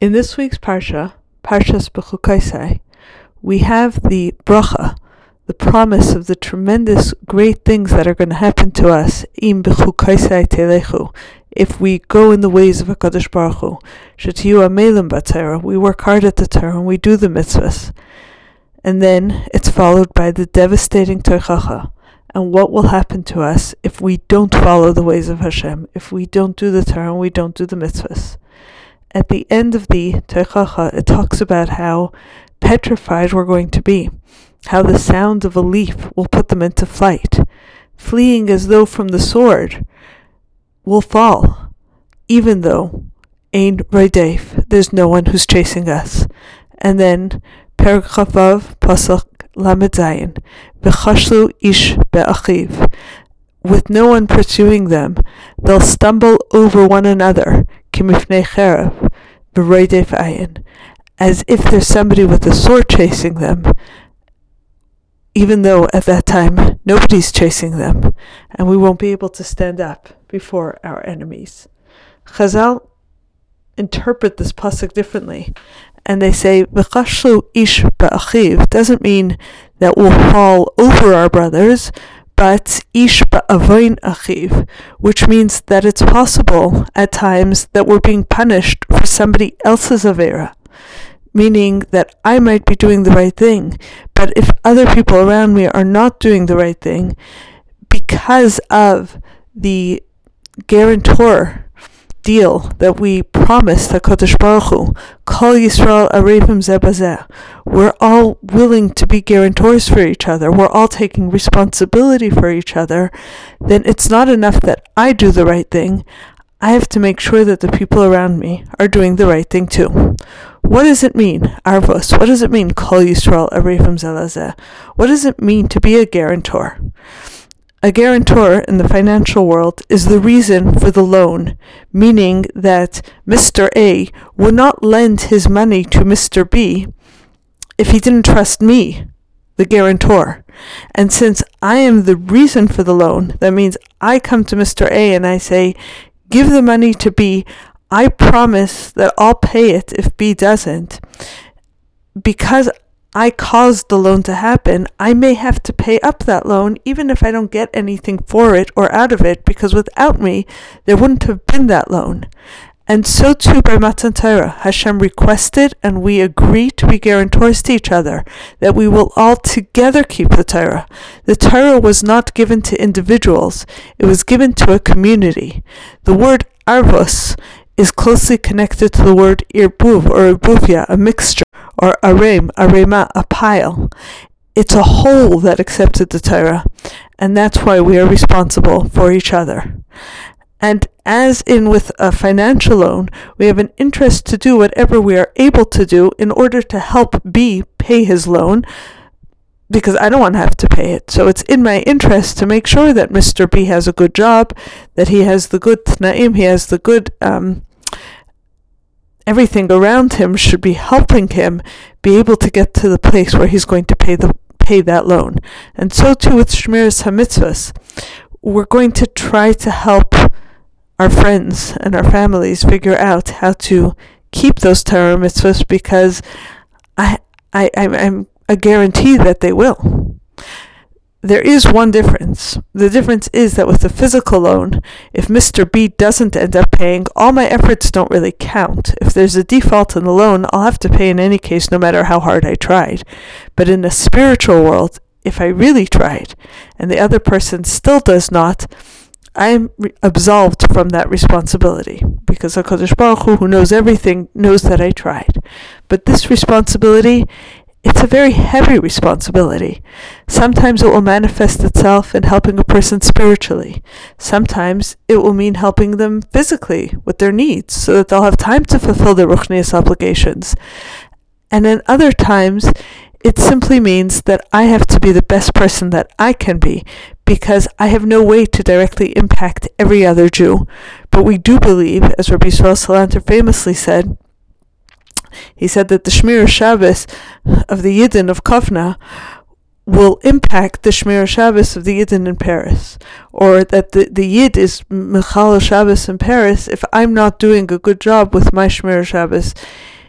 In this week's Parsha, Parshas Bechukaisai, we have the bracha, the promise of the tremendous great things that are going to happen to us, im bechukaisai telechu, if we go in the ways of HaKadosh Baruch Hu, shetiyu amelim b'Torah, we work hard at the Torah and we do the mitzvahs. And then it's followed by the devastating Tochacha, and what will happen to us if we don't follow the ways of Hashem, if we don't do the Torah and we don't do the mitzvahs. At the end of the Tochacha, it talks about how petrified we're going to be, how the sound of a leaf will put them into flight, fleeing as though from the sword will fall, even though Ein Rodef, there's no one who's chasing us. And then Perek Chavav Pasuk Lamed Zayin, V'chashlu ish be'achiv, with no one pursuing them, they'll stumble over one another, kimifnei cherev, b'rodef ayin, as if there's somebody with a sword chasing them, even though at that time nobody's chasing them, and we won't be able to stand up before our enemies. Chazal interpret this pasuk differently, and they say, V'chashlu ish ba'achiv doesn't mean that we'll fall over our brothers, but ish ba'avoin achiv, which means that it's possible at times that we're being punished for somebody else's avera, meaning that I might be doing the right thing, but if other people around me are not doing the right thing, because of the guarantor deal that we promised HaKadosh Baruch Hu, Kol Yisrael Arevim Zeh Bazeh, we're all willing to be guarantors for each other, we're all taking responsibility for each other, then it's not enough that I do the right thing, I have to make sure that the people around me are doing the right thing too. What does it mean, Arvos? What does it mean, Kol Yisrael Arevim Zeh Bazeh? What does it mean to be a guarantor? A guarantor in the financial world is the reason for the loan, meaning that Mr. A would not lend his money to Mr. B if he didn't trust me, the guarantor. And since I am the reason for the loan, that means I come to Mr. A and I say, give the money to B, I promise that I'll pay it if B doesn't. Because I caused the loan to happen, I may have to pay up that loan even if I don't get anything for it or out of it, because without me, there wouldn't have been that loan. And so too by Matan Torah, Hashem requested and we agree to be guarantors to each other, that we will all together keep the Torah. The Torah was not given to individuals, it was given to a community. The word arvos is closely connected to the word irbuv or irbuvia, a mixture, or arema, a pile. It's a whole that accepted the Torah, and that's why we are responsible for each other. And as in with a financial loan, we have an interest to do whatever we are able to do in order to help B pay his loan, because I don't want to have to pay it. So it's in my interest to make sure that Mr. B has a good job, that he has the good tnaim, he has the good everything around him should be helping him be able to get to the place where he's going to pay that loan. And so too with Shmiras HaMitzvahs. We're going to try to help our friends and our families figure out how to keep those Torah mitzvahs, because I'm a guarantee that they will. There is one difference. The difference is that with a physical loan, if Mr. B doesn't end up paying, all my efforts don't really count. If there's a default in the loan, I'll have to pay in any case, no matter how hard I tried. But in the spiritual world, if I really tried, and the other person still does not, I'm absolved from that responsibility, because HaKadosh Baruch Hu, who knows everything, knows that I tried. But this responsibility, it's a very heavy responsibility. Sometimes it will manifest itself in helping a person spiritually. Sometimes it will mean helping them physically with their needs, so that they'll have time to fulfill their ruchnius obligations. And then other times, it simply means that I have to be the best person that I can be, because I have no way to directly impact every other Jew. But we do believe, as Rabbi Yisrael Salanter famously said, he said that the Shmir Shabbos of the Yidden of Kovna will impact the Shmir Shabbos of the Yidden in Paris, or that the Yid is Mechal Shabbos in Paris if I'm not doing a good job with my Shmir Shabbos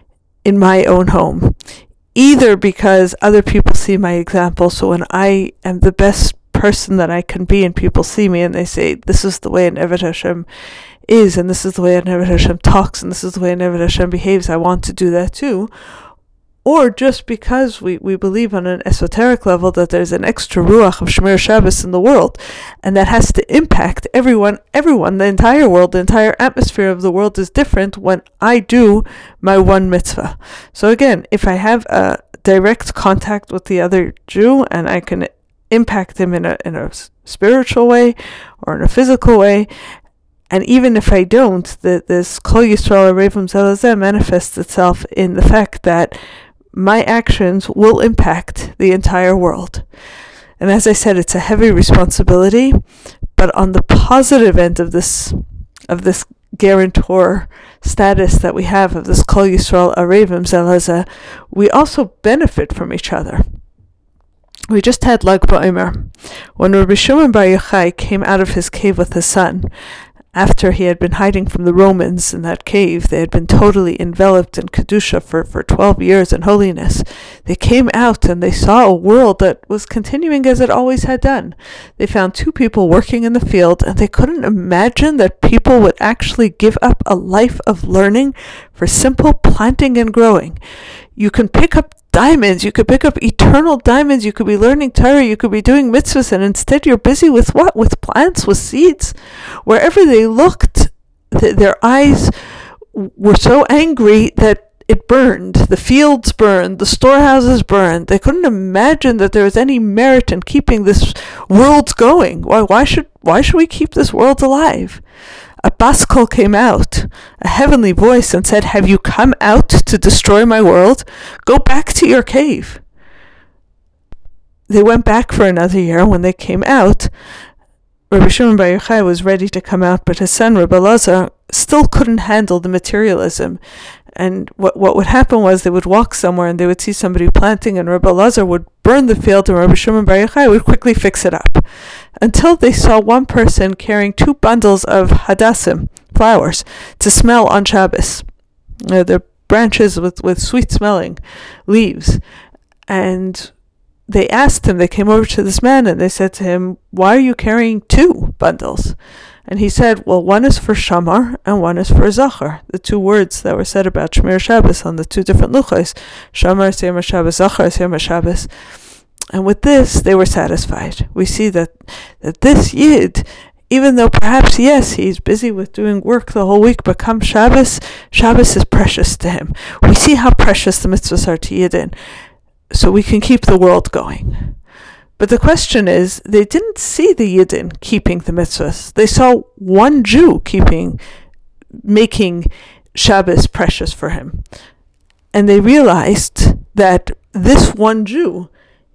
in my own home, either because other people see my example. So when I am the best person that I can be and people see me and they say, this is the way an Eved Hashem is, and this is the way an Eved Hashem talks, and this is the way an Eved Hashem behaves, I want to do that too. Or just because we believe on an esoteric level that there's an extra ruach of Shemir Shabbos in the world, and that has to impact everyone, the entire world, the entire atmosphere of the world is different when I do my one mitzvah. So again, if I have a direct contact with the other Jew and I can impact him in a spiritual way or in a physical way, and even if I don't, this Kol Yisrael Arevim Zelazeh manifests itself in the fact that my actions will impact the entire world. And as I said, it's a heavy responsibility, but on the positive end of this guarantor status that we have of this Kol Yisrael Arevim Zelazeh, we also benefit from each other. We just had Lag BaOmer, when Rabbi Shimon Bar Yochai came out of his cave with his son. After he had been hiding from the Romans in that cave, they had been totally enveloped in Kedusha for 12 years in holiness. They came out and they saw a world that was continuing as it always had done. They found two people working in the field, and they couldn't imagine that people would actually give up a life of learning for simple planting and growing. You can pick up diamonds, you could pick up eternal diamonds, you could be learning Torah, you could be doing mitzvahs, and instead you're busy with what? With plants, with seeds. Wherever they looked, their eyes were so angry that it burned. The fields burned, the storehouses burned. They couldn't imagine that there was any merit in keeping this world going. Why should we keep this world alive? A bas kol came out, a heavenly voice, and said, have you come out to destroy my world? Go back to your cave. They went back for another year. When they came out, Rabbi Shimon Bar Yochai was ready to come out, but his son, Rabbi Elazar, still couldn't handle the materialism. And what would happen was they would walk somewhere and they would see somebody planting, and Rabbi Elazar would burn the field and Rabbi Shimon Bar Yochai would quickly fix it up. Until they saw one person carrying 2 bundles of hadassim, flowers, to smell on Shabbos. They're branches with sweet-smelling leaves. And they asked him, they came over to this man and they said to him, why are you carrying 2 bundles? And he said, well, one is for Shamar and one is for Zachar. The 2 words that were said about Shemir Shabbos on the 2 different luchos. Shamar is Yom HaShabbos, Zachar is Yom HaShabbos. And with this, they were satisfied. We see that this Yid, even though perhaps, yes, he's busy with doing work the whole week, but come Shabbos is precious to him. We see how precious the mitzvahs are to Yidden, so we can keep the world going. But the question is, they didn't see the Yidden keeping the mitzvahs. They saw one Jew making Shabbos precious for him. And they realized that this one Jew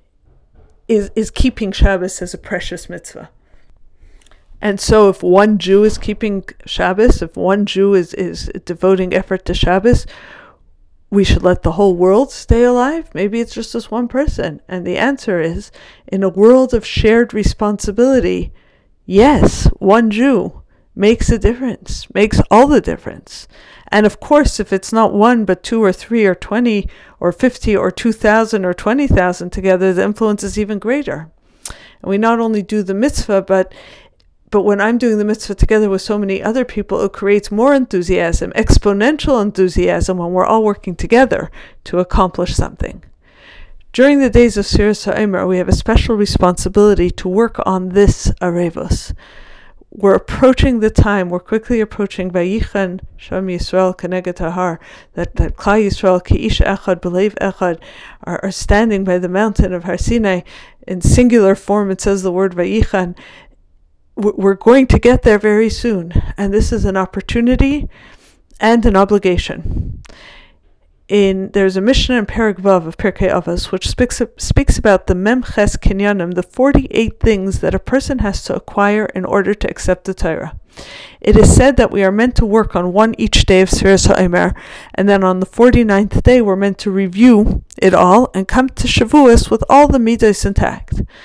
is keeping Shabbos as a precious mitzvah. And so if one Jew is keeping Shabbos, if one Jew is devoting effort to Shabbos, we should let the whole world stay alive? Maybe it's just this one person. And the answer is, in a world of shared responsibility, yes, one Jew makes a difference, makes all the difference. And of course, if it's not 1, but 2 or 3 or 20 or 50 or 2,000 or 20,000 together, the influence is even greater. And we not only do the mitzvah, but when I'm doing the mitzvah together with so many other people, it creates more enthusiasm, exponential enthusiasm, when we're all working together to accomplish something. During the days of Sfiras HaOmer, we have a special responsibility to work on this arevos. We're approaching the time, we're quickly approaching Vayichan Sham Yisrael Keneged Tahar, that Klal Yisrael Ki'ish Echad B'Leiv Echad are standing by the mountain of Har Sinai. In singular form, it says the word Vayichan. We're going to get there very soon, and this is an opportunity and an obligation. There's a Mishnah in Perek Vav of Pirkei Avos which speaks about the Memches Kinyanim, the 48 things that a person has to acquire in order to accept the Torah. It is said that we are meant to work on one each day of Sfiras HaOmer, and then on the 49th day we're meant to review it all and come to Shavuos with all the midos intact.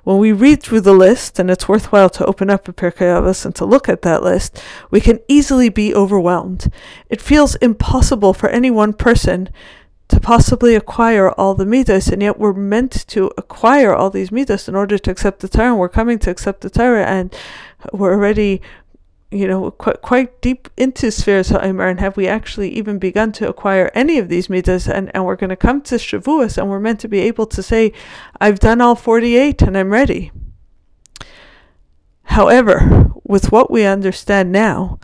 When we read through the list, and it's worthwhile to open up a Pirkei Avos and to look at that list, we can easily be overwhelmed. It feels impossible for any one person to possibly acquire all the midas, and yet we're meant to acquire all these midas in order to accept the Torah, and we're coming to accept the Torah, and we're already, quite deep into Sfiras HaOmer, and have we actually even begun to acquire any of these midas, and we're going to come to Shavuos, and we're meant to be able to say, I've done all 48, and I'm ready. However, with what we understand now,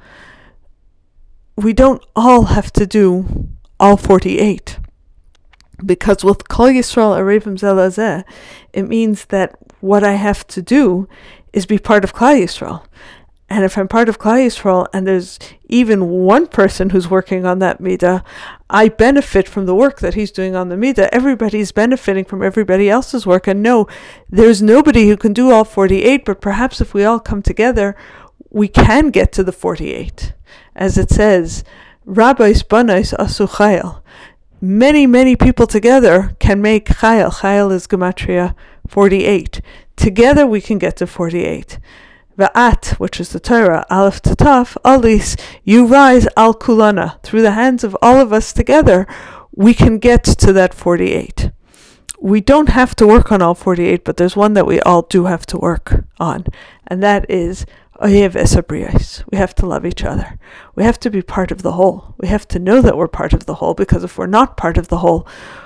we don't all have to do all 48. Because with Kol Yisrael Arevim Zeh LaZeh, it means that what I have to do is be part of Klal Yisrael. And if I'm part of Klal Yisrael and there's even one person who's working on that midah, I benefit from the work that he's doing on the midah. Everybody's benefiting from everybody else's work. And no, there's nobody who can do all 48, but perhaps if we all come together, we can get to the 48. As it says, Rabbis Banais Asu Chayil. Many, many people together can make Chayil. Chayil is Gematria 48. Together we can get to 48. Va'at, which is the Torah, Aleph to Taf, Alis, you rise al kulana. Through the hands of all of us together, we can get to that 48. We don't have to work on all 48, but there's one that we all do have to work on, and that is Ohev es habriyos. We have to love each other. We have to be part of the whole. We have to know that we're part of the whole, because if we're not part of the whole,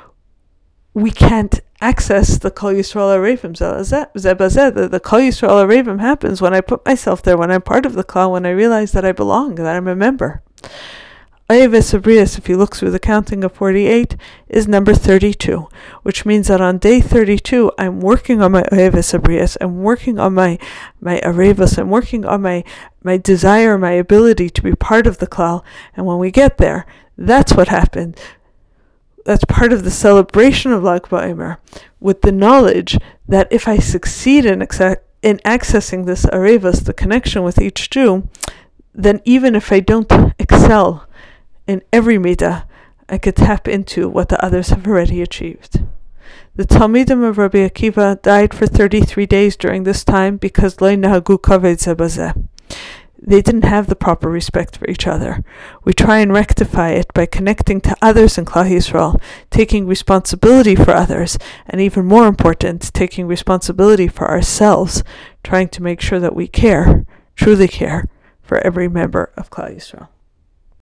we can't access the Kol Yisrael Arevim Zeh LaZeh. The Kol Yisrael Arevim happens when I put myself there, when I'm part of the Klal, when I realize that I belong, that I'm a member. Ohev es habriyos, if you look through the counting of 48, is number 32, which means that on day 32, I'm working on my Ohev es habriyos, I'm working on my arevos, I'm working on my desire, my ability to be part of the Klal, and when we get there, that's what happened. That's part of the celebration of Lag BaOmer, with the knowledge that if I succeed in accessing this arevos, the connection with each Jew, then even if I don't excel in every midah, I could tap into what the others have already achieved. The Talmidim of Rabbi Akiva died for 33 days during this time because lo nahagu kaved zeh bazeh. They didn't have the proper respect for each other. We try and rectify it by connecting to others in Klal Yisrael, taking responsibility for others, and even more important, taking responsibility for ourselves, trying to make sure that we care, truly care, for every member of Klal Yisrael.